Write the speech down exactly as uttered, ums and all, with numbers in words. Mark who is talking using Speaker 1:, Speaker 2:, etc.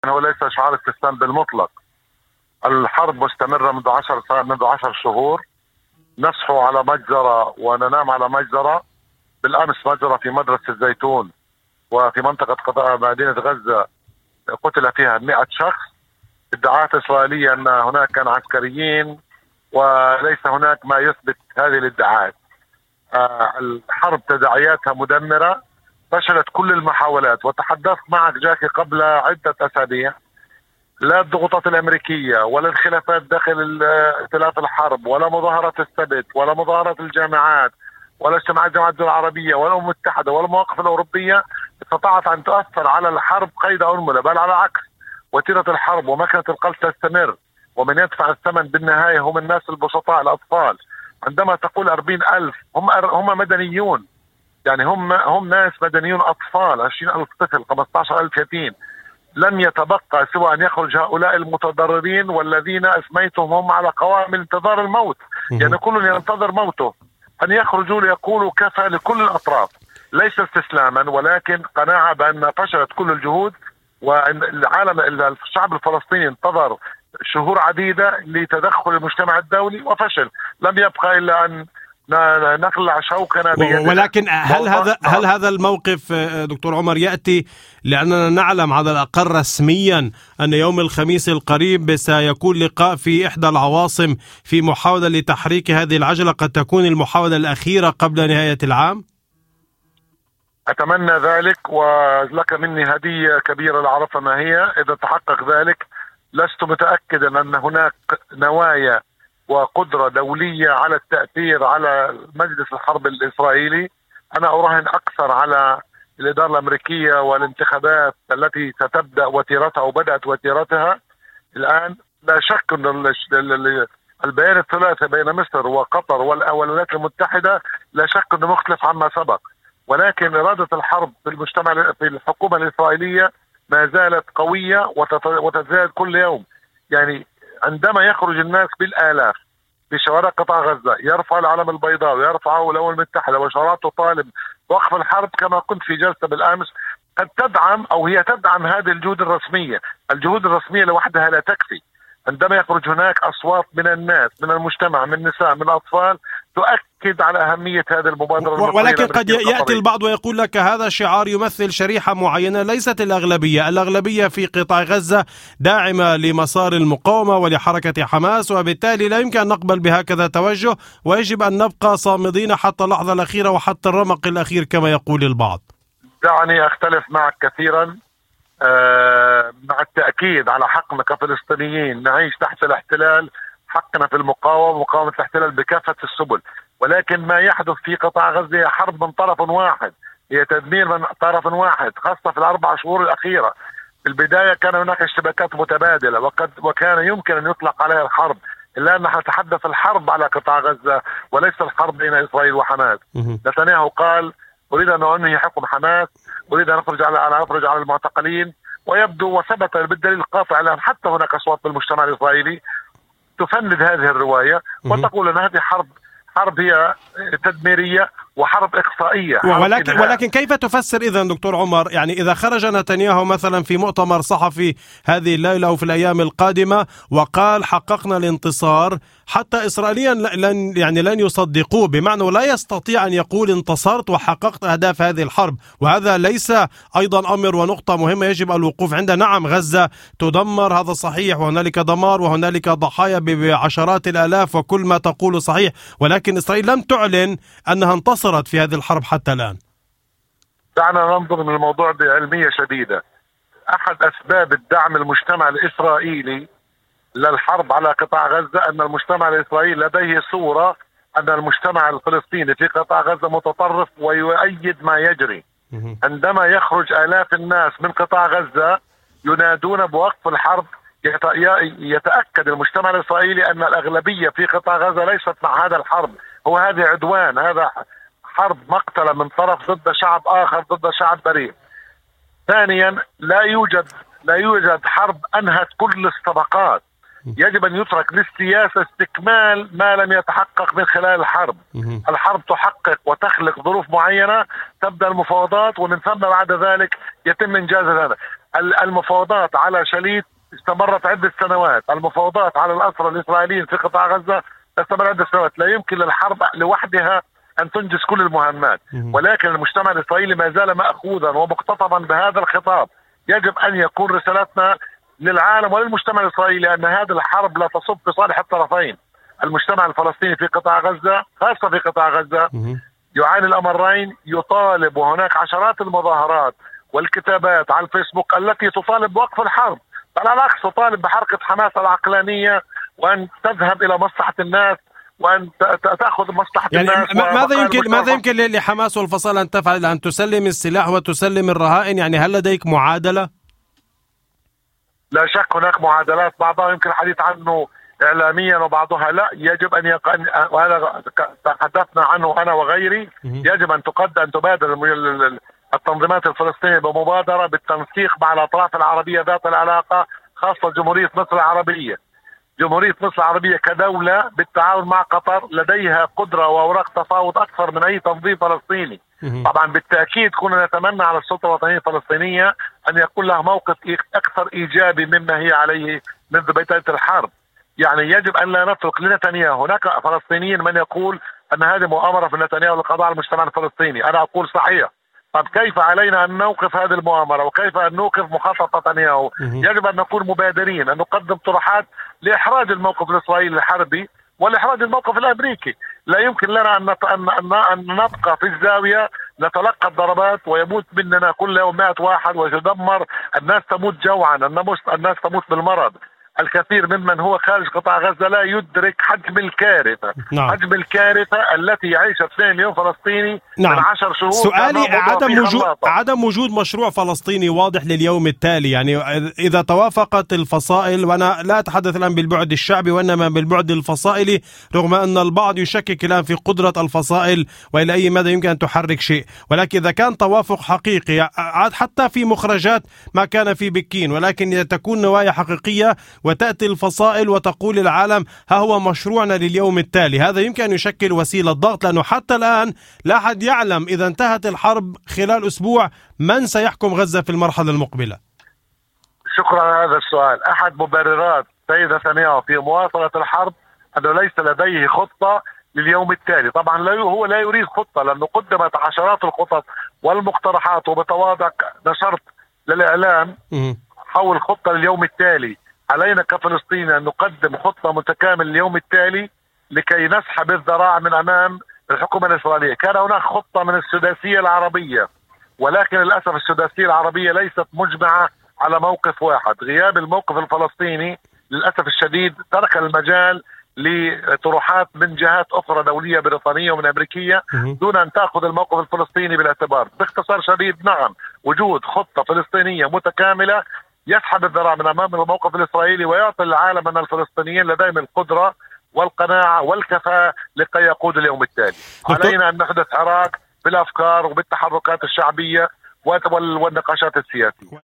Speaker 1: هو ليس شعار استسلام بالمطلق. الحرب مستمرة منذ عشر منذ عشر شهور. نصحو على مجزرة وننام على مجزرة. بالأمس مجزرة في مدرسة الزيتون وفي منطقة قطاع مدينة غزة قتل فيها مئة شخص. ادعاءات إسرائيلية أن هناك كان عسكريين، وليس هناك ما يثبت هذه الادعاءات. آه الحرب تداعياتها مدمرة. فشلت كل المحاولات، وتحدثت معك جاكي قبل عدة أسابيع. لا الضغوطات الأمريكية ولا الخلافات داخل ائتلاف الحرب ولا مظاهرة السبت ولا مظاهرة الجامعات ولا اجتماعات الجامعة الدول العربية ولا الأمم المتحدة ولا المواقف الأوروبية استطاعت أن تؤثر على الحرب قيد أنملة، بل على العكس. وتيرة الحرب ومكنة القتل تستمر، ومن يدفع الثمن بالنهاية هم الناس البسطاء الأطفال. عندما تقول أربعين ألف هم هم مدنيون، يعني هم هم ناس مدنيون أطفال، عشرين ألف طفل، خمسة عشر ألف يتيم. لم يتبقى سوى أن يخرج هؤلاء المتضررين والذين أسميتهم هم على قوائم انتظار الموت، يعني كل ينتظر موته، أن يخرجوا ليقولوا كفى لكل الأطراف، ليس استسلاما ولكن قناعة بأن فشلت كل الجهود. والعالم الشعب الفلسطيني انتظر شهور عديدة لتدخل المجتمع الدولي وفشل. لم يبقى إلا أن نخلع شوكنا بيدنا.
Speaker 2: ولكن هل هذا هل هذا الموقف دكتور عمر يأتي لأننا نعلم على الأقل رسميا أن يوم الخميس القريب سيكون لقاء في إحدى العواصم في محاولة لتحريك هذه العجلة، قد تكون المحاولة الأخيرة قبل نهاية العام؟
Speaker 1: أتمنى ذلك، ولك مني هدية كبيرة لأعرف ما هي. إذا تحقق ذلك لست متأكدا أن هناك نوايا وقدرة دولية على التأثير على مجلس الحرب الإسرائيلي. أنا أراهن أكثر على الإدارة الأمريكية والانتخابات التي ستبدأ وتيرتها وبدأت وتيرتها الآن. لا شك أن البيان الثلاثي بين مصر وقطر والولايات المتحدة لا شك أنه مختلف عما سبق، ولكن إرادة الحرب في المجتمع في الحكومة الإسرائيلية ما زالت قوية وتزداد كل يوم. يعني عندما يخرج الناس بالآلاف في شوارع قطاع غزة يرفع العلم البيضاء ويرفعه الأمم المتحدة وشارات تطالب وقف الحرب، كما كنت في جلسة بالأمس، قد تدعم أو هي تدعم هذه الجهود الرسمية. الجهود الرسمية لوحدها لا تكفي. عندما يخرج هناك أصوات من الناس، من المجتمع، من النساء، من الأطفال، تؤكد على أهمية هذه المبادرة.
Speaker 2: ولكن قد يأتي البعض ويقول لك هذا شعار يمثل شريحة معينة ليست الأغلبية. الأغلبية في قطاع غزة داعمة لمسار المقاومة ولحركة حماس، وبالتالي لا يمكن أن نقبل بهكذا توجه، ويجب أن نبقى صامدين حتى اللحظة الأخيرة وحتى الرمق الأخير كما يقول البعض.
Speaker 1: دعني أختلف معك كثيرا. آه مع التأكيد على حقنا كفلسطينيين نعيش تحت الاحتلال، حقنا في المقاومة ومقاومة الاحتلال بكافة السبل، ولكن ما يحدث في قطاع غزة هي حرب من طرف واحد، هي تدمير من طرف واحد، خاصة في الأربع شهور الأخيرة. في البداية كان هناك اشتباكات متبادلة وقد وكان يمكن أن يطلق عليها الحرب، إلا أن نتحدث الحرب على قطاع غزة وليس الحرب بين إسرائيل وحماس. نتنياهو قال أريد أن أنهي حكم حماس، أريد أن أخرج على أن أخرج على المعتقلين، ويبدو وثبت بالدليل القاطع الآن حتى هناك أصوات بالمجتمع الإسرائيلي تفند هذه الرواية وتقول أن هذه حرب حرب هي تدميرية وحرب إقصائية.
Speaker 2: ولكن ولكن كيف تفسر إذن دكتور عمر، يعني إذا خرج نتنياهو مثلا في مؤتمر صحفي هذه الليلة أو في الأيام القادمة وقال حققنا الانتصار، حتى إسرائيليا لن يعني لن يصدقوه، بمعنى لا يستطيع أن يقول انتصرت وحققت أهداف هذه الحرب، وهذا ليس أيضا أمر ونقطة مهمة يجب الوقوف عنده. نعم غزة تدمر، هذا صحيح، وهنالك دمار وهنالك ضحايا بعشرات الآلاف وكل ما تقول صحيح، ولكن إسرائيل لم تعلن أنها انتصرت في هذه الحرب حتى الآن.
Speaker 1: دعنا ننظر من الموضوع بعلمية شديدة. أحد أسباب الدعم المجتمع الإسرائيلي للحرب على قطاع غزة أن المجتمع الإسرائيلي لديه صورة أن المجتمع الفلسطيني في قطاع غزة متطرف ويؤيد ما يجري. عندما يخرج آلاف الناس من قطاع غزة ينادون بوقف الحرب، يتأكد المجتمع الإسرائيلي أن الأغلبية في قطاع غزة ليست مع هذا الحرب، هو هذا عدوان، هذا حرب مقتلة من طرف ضد شعب آخر، ضد شعب بريء. ثانيا لا يوجد لا يوجد حرب أنهت كل الطبقات، يجب أن يترك للسياسة استكمال ما لم يتحقق من خلال الحرب. الحرب تحقق وتخلق ظروف معينة، تبدأ المفاوضات ومن ثم بعد ذلك يتم إنجاز هذا. المفاوضات على شليت استمرت عدة سنوات، المفاوضات على الأسرى الإسرائيليين في قطاع غزة استمرت عدة سنوات. لا يمكن للحرب لوحدها أن تنجز كل المهمات، ولكن المجتمع الإسرائيلي ما زال مأخوذا ومقتطبا بهذا الخطاب. يجب أن يكون رسالتنا للعالم وللمجتمع الإسرائيلي أن هذه الحرب لا تصب في صالح الطرفين. المجتمع الفلسطيني في قطاع غزة، خاصة في قطاع غزة، يعاني الأمرين، يطالب، وهناك عشرات المظاهرات والكتابات على الفيسبوك التي تطالب بوقف الحرب، بل على العكس تطالب بحركة حماس العقلانية وأن تذهب إلى مصلحة الناس وأن تأخذ مصلحة
Speaker 2: يعني
Speaker 1: الناس.
Speaker 2: ماذا يمكن ماذا يمكن لحماس والفصائل أن تفعل؟ أن تسلم السلاح وتسلم الرهائن؟ يعني هل لديك معادلة؟
Speaker 1: لا شك هناك معادلات، بعضها يمكن الحديث عنه إعلاميا وبعضها لا. يجب أن يق... وهذا تحدثنا عنه أنا وغيري. يجب أن تقدم أن تبادر التنظيمات الفلسطينية بمبادرة بالتنسيق مع الأطراف العربية ذات العلاقة، خاصة جمهورية مصر العربية. جمهورية مصر العربية كدولة بالتعاون مع قطر لديها قدرة وأوراق تفاوض أكثر من أي تنظيم فلسطيني. طبعا بالتأكيد كنا نتمنى على السلطة الوطنية الفلسطينية أن يكون لها موقف أكثر إيجابي مما هي عليه منذ بداية الحرب. يعني يجب أن لا نترك لنتنياهو. هناك فلسطينيين من يقول أن هذه مؤامرة في نتنياهو للقضاء على المجتمع الفلسطيني. أنا أقول صحيح. طب كيف علينا أن نوقف هذه المؤامرة وكيف أن نوقف مخطط نتنياهو؟ يجب أن نكون مبادرين، أن نقدم طروحات لإحراج الموقف الإسرائيلي الحربي والإحراج الموقف الأمريكي. لا يمكن لنا أن أن نبقى في الزاوية نتلقى الضربات ويموت مننا كل يوم مئة واحد ويتدمر، الناس تموت جوعا، الناس تموت بالمرض. الكثير ممن هو خارج قطاع غزة لا يدرك حجم الكارثة. نعم. حجم الكارثة التي يعيشها اثنين مليون فلسطيني. نعم. من عشر شهور.
Speaker 2: سؤالي عدم وجود عدم وجود مشروع فلسطيني واضح لليوم التالي. يعني إذا توافقت الفصائل، وأنا لا أتحدث الآن بالبعد الشعبي وإنما بالبعد الفصائلي، رغم أن البعض يشكك الآن في قدرة الفصائل وإلى أي مدى يمكن أن تحرك شيء، ولكن إذا كان توافق حقيقي عاد حتى في مخرجات ما كان في بكين، ولكن إذا تكون نوايا حقيقية وتأتي الفصائل وتقول للعالم ها هو مشروعنا لليوم التالي، هذا يمكن أن يشكل وسيلة ضغط، لأنه حتى الآن لا أحد يعلم إذا انتهت الحرب خلال أسبوع من سيحكم غزة في المرحلة المقبلة.
Speaker 1: شكرا على هذا السؤال. أحد مبررات سيد نتنياهو في مواصلة الحرب أنه ليس لديه خطة لليوم التالي. طبعا لا هو لا يريد خطة، لأنه قدمت عشرات الخطط والمقترحات، وبتواضع نشرت للإعلام حول خطة لليوم التالي. علينا كفلسطين أن نقدم خطة متكاملة لليوم التالي لكي نسحب الذراع من أمام الحكومة الإسرائيلية. كان هناك خطة من السداسية العربية، ولكن للأسف السداسية العربية ليست مجمعة على موقف واحد. غياب الموقف الفلسطيني للأسف الشديد ترك المجال لطروحات من جهات أخرى دولية بريطانية ومن أمريكية دون أن تأخذ الموقف الفلسطيني بالاعتبار. باختصار شديد، نعم، وجود خطة فلسطينية متكاملة يسحب الذراع من أمام الموقف الإسرائيلي ويعطي العالم أن الفلسطينيين لديهم القدرة والقناعة والكفاءة لكي يقودوا اليوم التالي. علينا أن نحدث حراك بالأفكار وبالتحركات الشعبية والنقاشات السياسية.